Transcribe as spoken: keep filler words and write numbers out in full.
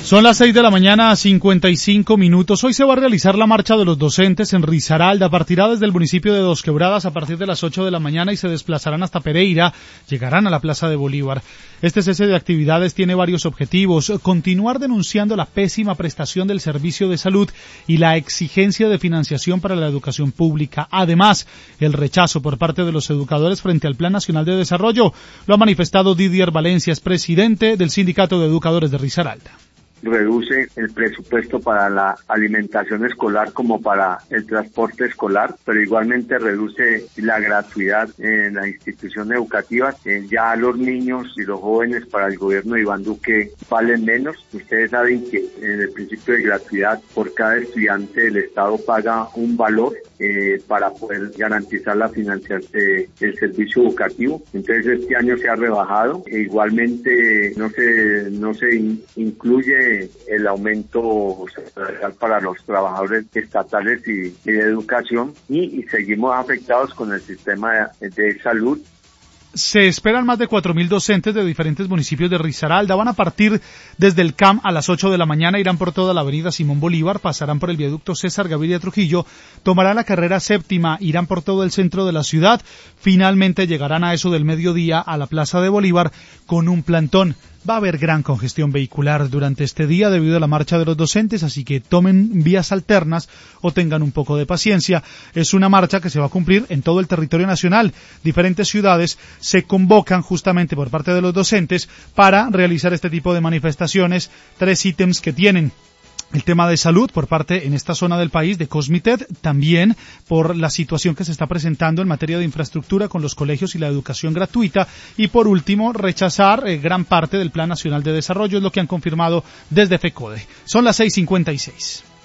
Son las seis de la mañana, cincuenta y cinco minutos. Hoy se va a realizar la marcha de los docentes en Risaralda. Partirá desde el municipio de Dos Quebradas a partir de las ocho de la mañana y se desplazarán hasta Pereira. Llegarán a la Plaza de Bolívar. Este cese de actividades tiene varios objetivos. Continuar denunciando la pésima prestación del servicio de salud y la exigencia de financiación para la educación pública. Además, el rechazo por parte de los educadores frente al Plan Nacional de Desarrollo. Lo ha manifestado Didier Valencia, es presidente del Sindicato de Educadores de Risaralda. Reduce el presupuesto para la alimentación escolar como para el transporte escolar, pero igualmente reduce la gratuidad en las instituciones educativas. Eh, ya los niños y los jóvenes para el gobierno de Iván Duque valen menos. Ustedes saben que en el principio de gratuidad por cada estudiante el Estado paga un valor eh, para poder garantizar la financiación del servicio educativo. Entonces este año se ha rebajado. E igualmente no se no se in, incluye el aumento salarial para los trabajadores estatales y, y de educación y, y seguimos afectados con el sistema de, de salud. Se esperan más de cuatro mil docentes de diferentes municipios de Risaralda. Van a partir desde el C A M a las ocho de la mañana, irán por toda la avenida Simón Bolívar, pasarán por el viaducto César Gaviria Trujillo, tomarán la carrera séptima, irán por todo el centro de la ciudad, finalmente llegarán a eso del mediodía a la Plaza de Bolívar con un plantón. Va a haber gran congestión vehicular durante este día debido a la marcha de los docentes, así que tomen vías alternas o tengan un poco de paciencia. Es una marcha que se va a cumplir en todo el territorio nacional. Diferentes ciudades se convocan justamente por parte de los docentes para realizar este tipo de manifestaciones. Tres ítems que tienen: el tema de salud por parte en esta zona del país de Cosmited, también por la situación que se está presentando en materia de infraestructura con los colegios y la educación gratuita, y por último rechazar eh, gran parte del Plan Nacional de Desarrollo, es lo que han confirmado desde FECODE. Son las seis cincuenta y seis.